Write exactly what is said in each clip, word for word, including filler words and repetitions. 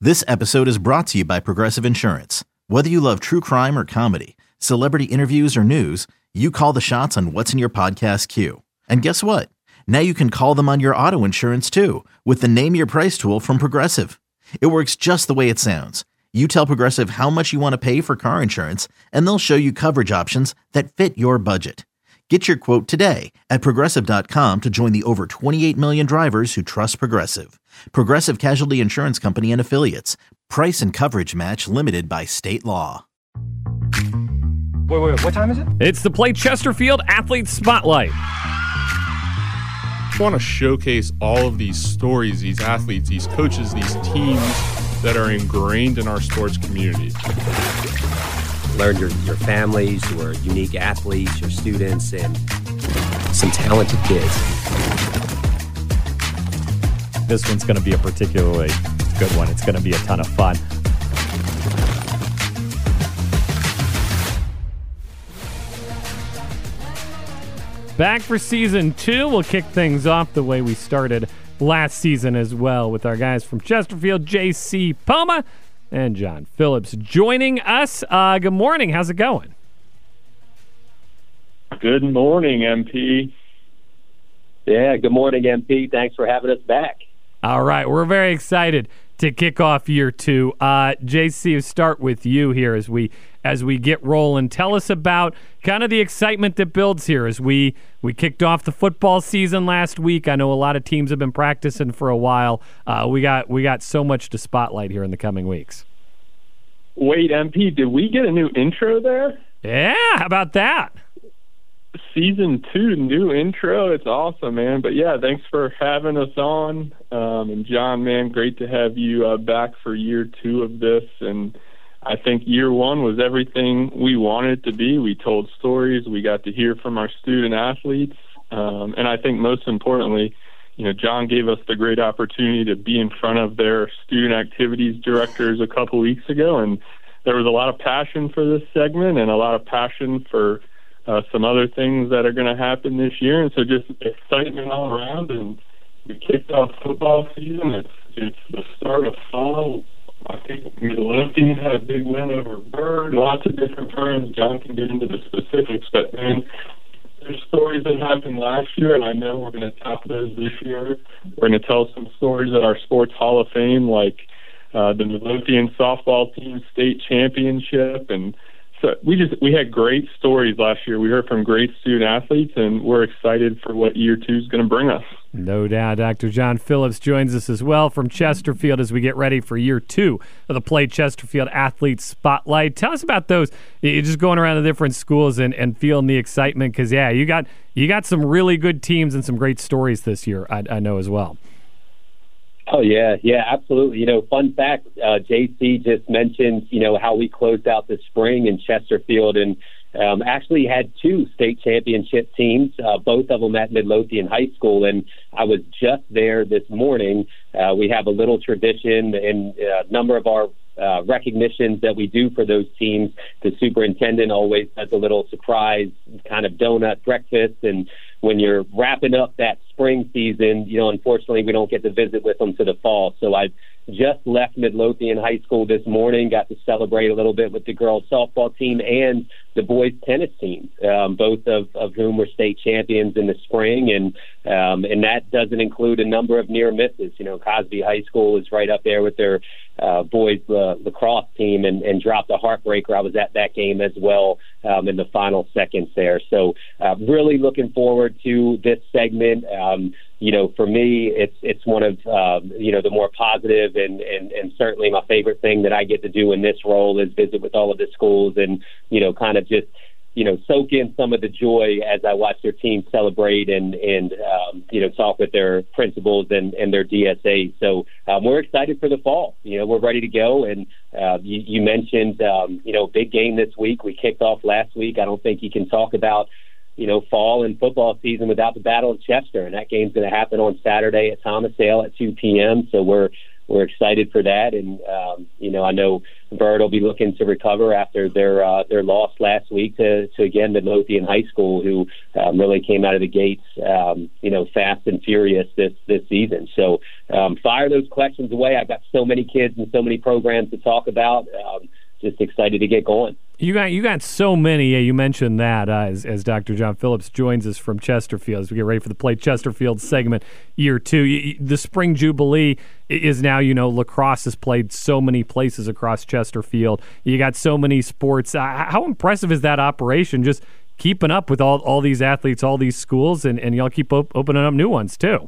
This episode is brought to you by Progressive Insurance. Whether you love true crime or comedy, celebrity interviews or news, you call the shots on what's in your podcast queue. And guess what? Now you can call them on your auto insurance too with the Name Your Price tool from Progressive. It works just the way it sounds. You tell Progressive how much you want to pay for car insurance, and they'll show you coverage options that fit your budget. Get your quote today at Progressive dot com to join the over twenty-eight million drivers who trust Progressive. Progressive Casualty Insurance Company and Affiliates. Price and coverage match limited by state law. Wait, wait, wait, what time is it? It's the Play Chesterfield Athlete Spotlight. I want to showcase all of these stories, these athletes, these coaches, these teams that are ingrained in our sports community. Learn your, your families, your unique athletes, your students, and some talented kids. This one's going to be a particularly good one. It's going to be a ton of fun. Back for season two. We'll kick things off the way we started last season as well with our guys from Chesterfield, J C Poma and John Phillips joining us. Uh, good morning. How's it going? Good morning, M P. Yeah, good morning, M P. Thanks for having us back. All right. We're very excited to kick off year two. Uh, J C, start with you here as we as we get rolling. Tell us about kind of the excitement that builds here as we, we kicked off the football season last week. I know a lot of teams have been practicing for a while. Uh, we got we got so much to spotlight here in the coming weeks. Wait, M P, did we get a new intro there? Yeah, how about that? Season two, new intro. It's awesome, man. But yeah, thanks for having us on. Um, and John, man, great to have you uh, back for year two of this. And I think year one was everything we wanted it to be. We told stories. We got to hear from our student athletes. Um, and I think most importantly, you know, John gave us the great opportunity to be in front of their student activities directors a couple weeks ago. And there was a lot of passion for this segment and a lot of passion for uh, some other things that are going to happen this year. And so just excitement all around. And we kicked off football season. It's, it's the start of fall. I think Midlothian had a big win over Bird. Lots of different firms. John can get into the specifics, but man, there's stories that happened last year, and I know we're going to top those this year. We're going to tell some stories at our Sports Hall of Fame, like uh, the Midlothian softball team state championship, and so we just we had great stories last year. We heard from great student athletes, and we're excited for what year two is going to bring us. No doubt. Doctor John Phillips joins us as well from Chesterfield as we get ready for year two of the Play Chesterfield Athlete Spotlight. Tell us about those. You're just going around the different schools and, and feeling the excitement because, yeah, you got you got some really good teams and some great stories this year, I, I know as well. Oh, yeah, yeah, absolutely. You know, fun fact, uh, J C just mentioned, you know, how we closed out the spring in Chesterfield and um, actually had two state championship teams, uh, both of them at Midlothian High School. And I was just there this morning. Uh, we have a little tradition and a number of our uh, recognitions that we do for those teams. The superintendent always has a little surprise kind of donut breakfast. And when you're wrapping up that spring season, you know, unfortunately we don't get to visit with them to the fall. So I've just left Midlothian High School this morning, got to celebrate a little bit with the girls softball team and the boys tennis team, um, both of, of whom were state champions in the spring. And um, and that doesn't include a number of near misses. You know, Cosby High School is right up there with their uh, boys uh, lacrosse team and, and dropped a heartbreaker. I was at that game as well um, in the final seconds there. So uh, really looking forward to this segment. Um, you know, for me, it's it's one of, uh, you know, the more positive and, and, and certainly my favorite thing that I get to do in this role is visit with all of the schools and, you know, kind of just, you know, soak in some of the joy as I watch their team celebrate and, and um, you know, talk with their principals and, and their D S As. So um, we're excited for the fall. You know, we're ready to go. And uh, you, you mentioned, um, you know, big game this week. We kicked off last week. I don't think you can talk about, you know, fall and football season without the Battle of Chester. And that game's going to happen on Saturday at Thomas Hale at two p.m. So we're we're excited for that. And, um, you know, I know Bird will be looking to recover after their uh, their loss last week to, to again, Midlothian High School, who um, really came out of the gates, um, you know, fast and furious this, this season. So um, fire those questions away. I've got so many kids and so many programs to talk about. Um, just excited to get going. You got you got so many. Yeah, you mentioned that uh, as, as Doctor John Phillips joins us from Chesterfield as we get ready for the Play Chesterfield segment year two. You, the Spring Jubilee is now, you know, lacrosse is played so many places across Chesterfield. You got so many sports. Uh, how impressive is that operation, just keeping up with all, all these athletes, all these schools, and, and y'all keep op- opening up new ones too?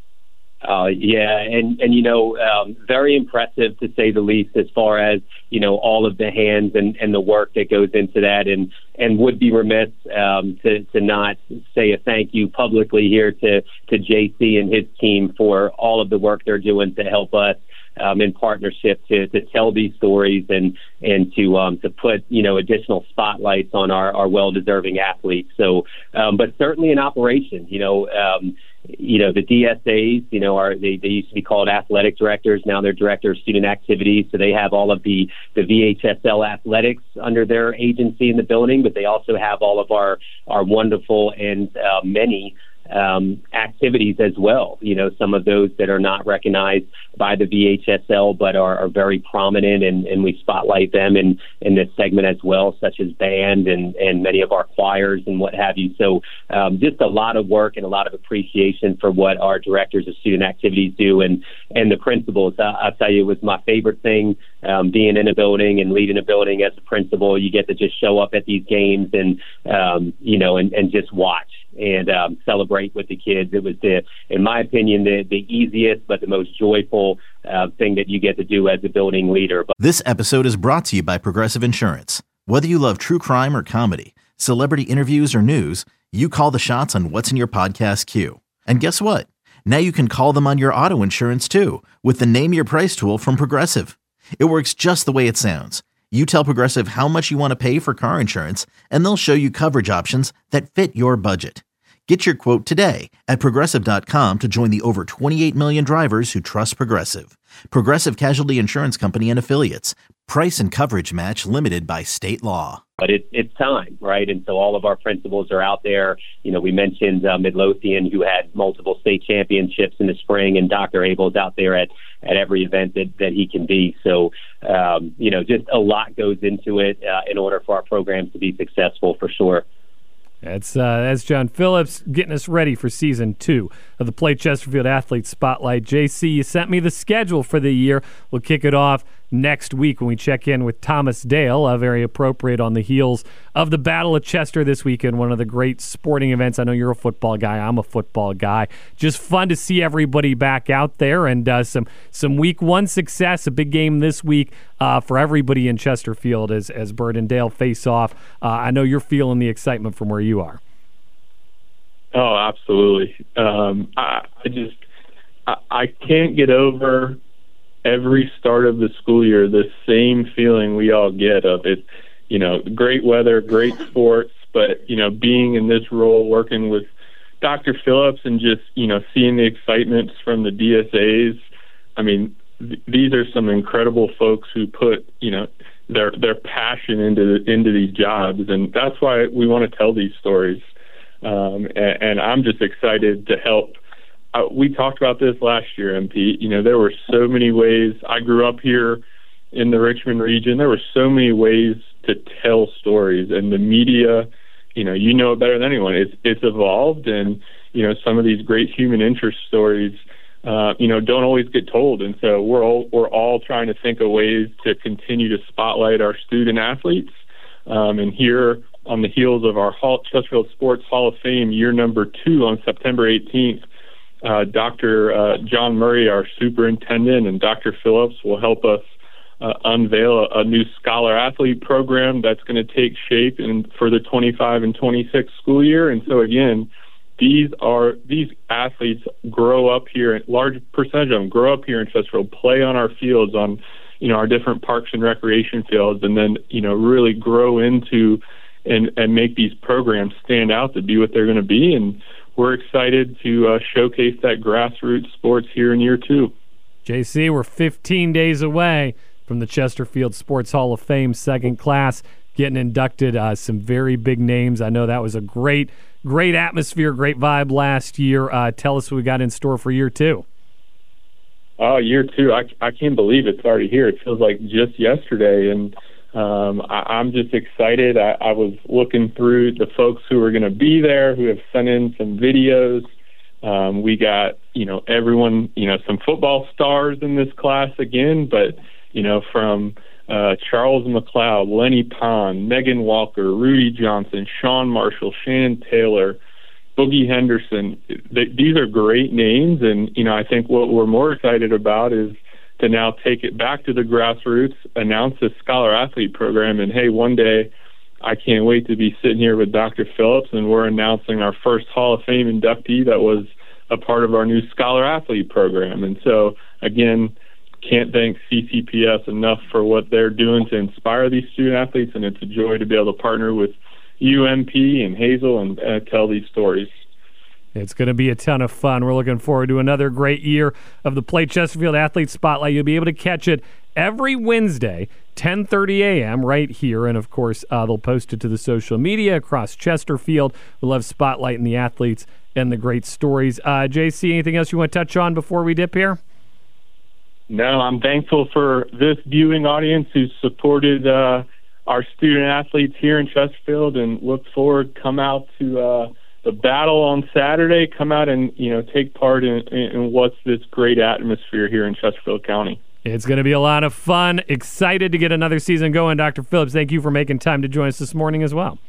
Uh, yeah, and, and you know, um, very impressive to say the least as far as, you know, all of the hands and, and the work that goes into that, and, and would be remiss um, to, to not say a thank you publicly here to, to J C and his team for all of the work they're doing to help us um, in partnership to, to tell these stories and, and to um, to put, you know, additional spotlights on our, our well-deserving athletes. So, um, but certainly an operation, you know, um, You know, the D S As, you know, are they, they used to be called athletic directors. Now they're director of student activities. So they have all of the, the V H S L athletics under their agency in the building, but they also have all of our, our wonderful and uh, many um, activities as well. You know, some of those that are not recognized by the V H S L, but are, are very prominent, and, and we spotlight them in, in this segment as well, such as band and, and many of our choirs and what have you. So um, just a lot of work and a lot of appreciation for what our directors of student activities do, and, and the principals. I, I'll tell you, it was my favorite thing, um, being in a building and leading a building as a principal. You get to just show up at these games and, um, you know, and, and just watch and um, celebrate with the kids. It was, the, in my opinion, the, the easiest but the most joyful uh, thing that you get to do as a building leader. But this episode is brought to you by Progressive Insurance. Whether you love true crime or comedy, celebrity interviews or news, you call the shots on what's in your podcast queue. And guess what? Now you can call them on your auto insurance too with the Name Your Price tool from Progressive. It works just the way it sounds. You tell Progressive how much you want to pay for car insurance, and they'll show you coverage options that fit your budget. Get your quote today at Progressive dot com to join the over twenty-eight million drivers who trust Progressive. Progressive Casualty Insurance Company and Affiliates. Price and coverage match limited by state law. But it, it's time, right? And so all of our principals are out there. You know, we mentioned uh, Midlothian, who had multiple state championships in the spring, and Doctor Abel's out there at, at every event that, that he can be. So, um, you know, just a lot goes into it uh, in order for our programs to be successful, for sure. That's, uh, that's John Phillips getting us ready for season two of the Play Chesterfield Athlete Spotlight. J C, you sent me the schedule for the year. We'll kick it off next week when we check in with Thomas Dale, uh, very appropriate on the heels of the Battle of Chester this weekend, one of the great sporting events. I know you're a football guy. I'm a football guy. Just fun to see everybody back out there, and uh, some some week one success, a big game this week uh, for everybody in Chesterfield as, as Bird and Dale face off. Uh, I know you're feeling the excitement from where you are. Oh, absolutely. Um, I, I just, I, I can't get over every start of the school year, the same feeling we all get of it, you know, great weather, great sports, but, you know, being in this role, working with Doctor Phillips and just, you know, seeing the excitements from the D S As. I mean, th- these are some incredible folks who put, you know, their, their passion into, the, into these jobs. And that's why we want to tell these stories. Um, and, and I'm just excited to help. Uh, we talked about this last year, M P. You know, there were so many ways. I grew up here in the Richmond region. There were so many ways to tell stories, and the media, you know, you know it better than anyone. It's it's evolved, and you know, some of these great human interest stories, uh, you know, don't always get told. And so we're all we're all trying to think of ways to continue to spotlight our student athletes. Um, and here, on the heels of our Hall, Chesterfield Sports Hall of Fame year number two on September eighteenth. Uh, Doctor Uh, John Murray, our superintendent, and Doctor Phillips will help us uh, unveil a, a new scholar athlete program that's going to take shape in for the twenty-five and twenty-six school year. And so again, these are these athletes grow up here. Large percentage of them grow up here in Chesterfield, play on our fields, on you know our different parks and recreation fields, and then you know really grow into and and make these programs stand out to be what they're going to be. And we're excited to uh, showcase that grassroots sports here in year two. J C, we're fifteen days away from the Chesterfield Sports Hall of Fame second class getting inducted. Uh, some very big names. I know that was a great, great atmosphere, great vibe last year. Uh, tell us what we got in store for year two. Oh, year two. I, I can't believe it's already here. It feels like just yesterday. And um, I, I'm just excited. I, I was looking through the folks who are going to be there, who have sent in some videos. Um, we got, you know, everyone, you know, some football stars in this class again, but, you know, from uh, Charles McLeod, Lenny Pond, Megan Walker, Rudy Johnson, Sean Marshall, Shannon Taylor, Boogie Henderson. Th- these are great names, and, you know, I think what we're more excited about is to now take it back to the grassroots, announce this Scholar Athlete program, and, hey, one day I can't wait to be sitting here with Doctor Phillips, and we're announcing our first Hall of Fame inductee that was a part of our new Scholar Athlete program. And so, again, can't thank C C P S enough for what they're doing to inspire these student athletes, and it's a joy to be able to partner with U M P and Hazel and uh, tell these stories. It's going to be a ton of fun. We're looking forward to another great year of the Play Chesterfield Athlete Spotlight. You'll be able to catch it every Wednesday, ten thirty a.m. right here. And, of course, uh, they'll post it to the social media across Chesterfield. We'll have spotlighting the athletes and the great stories. Uh, J C, anything else you want to touch on before we dip here? No, I'm thankful for this viewing audience who's supported uh, our student athletes here in Chesterfield, and look forward, come out to uh, the battle on Saturday, come out and, you know, take part in, in what's this great atmosphere here in Chesterfield County. It's going to be a lot of fun. Excited to get another season going. Doctor Phillips, thank you for making time to join us this morning as well.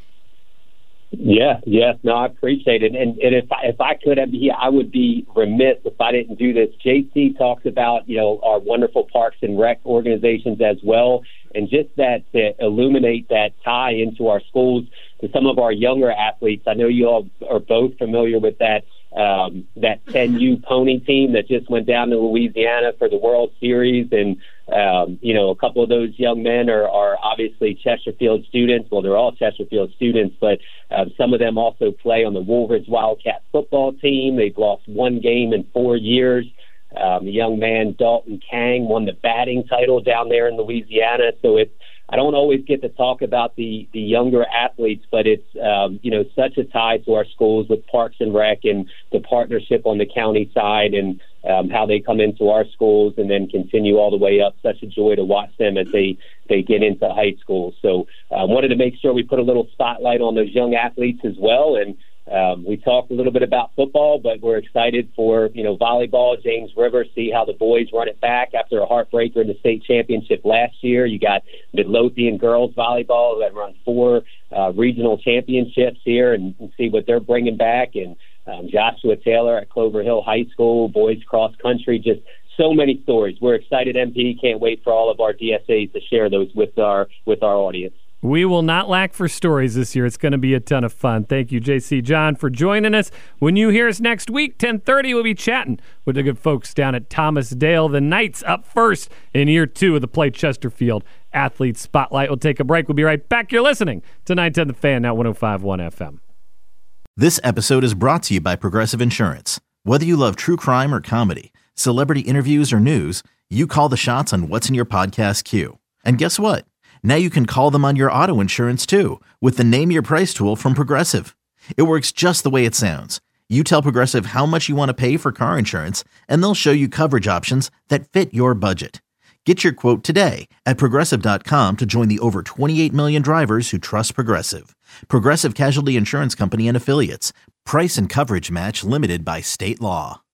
Yeah, yes, no, I appreciate it. And, and if I, if I could, I'd be, I would be remiss if I didn't do this. J C talks about, you know, our wonderful Parks and Rec organizations as well, and just that to illuminate that tie into our schools to some of our younger athletes. I know you all are both familiar with that um, that ten U pony team that just went down to Louisiana for the World Series, and um, you know, a couple of those young men are, are obviously Chesterfield students. Well, they're all Chesterfield students, but uh, some of them also play on the Woolridge Wildcat football team. They've lost one game in four years. Um, the young man, Dalton Kang, won the batting title down there in Louisiana. So it's, I don't always get to talk about the, the younger athletes, but it's, um, you know, such a tie to our schools with Parks and Rec and the partnership on the county side, and um, how they come into our schools and then continue all the way up. Such a joy to watch them as they, they get into high school. So I uh, wanted to make sure we put a little spotlight on those young athletes as well. And Um, we talked a little bit about football, but we're excited for, you know, volleyball, James River, see how the boys run it back after a heartbreaker in the state championship last year. You got Midlothian girls volleyball who have run four uh, regional championships here, and, and see what they're bringing back. And um, Joshua Taylor at Clover Hill High School, boys cross country, just so many stories. We're excited, M P. Can't wait for all of our D S As to share those with our with our audience. We will not lack for stories this year. It's going to be a ton of fun. Thank you, J C John, for joining us. When you hear us next week, ten thirty, we'll be chatting with the good folks down at Thomas Dale. The Knights up first in year two of the Play Chesterfield Athlete Spotlight. We'll take a break. We'll be right back. You're listening to nine ten The Fan, now one oh five point one F M. This episode is brought to you by Progressive Insurance. Whether you love true crime or comedy, celebrity interviews or news, you call the shots on what's in your podcast queue. And guess what? Now you can call them on your auto insurance too with the Name Your Price tool from Progressive. It works just the way it sounds. You tell Progressive how much you want to pay for car insurance, and they'll show you coverage options that fit your budget. Get your quote today at Progressive dot com to join the over twenty-eight million drivers who trust Progressive. Progressive Casualty Insurance Company and Affiliates. Price and coverage match limited by state law.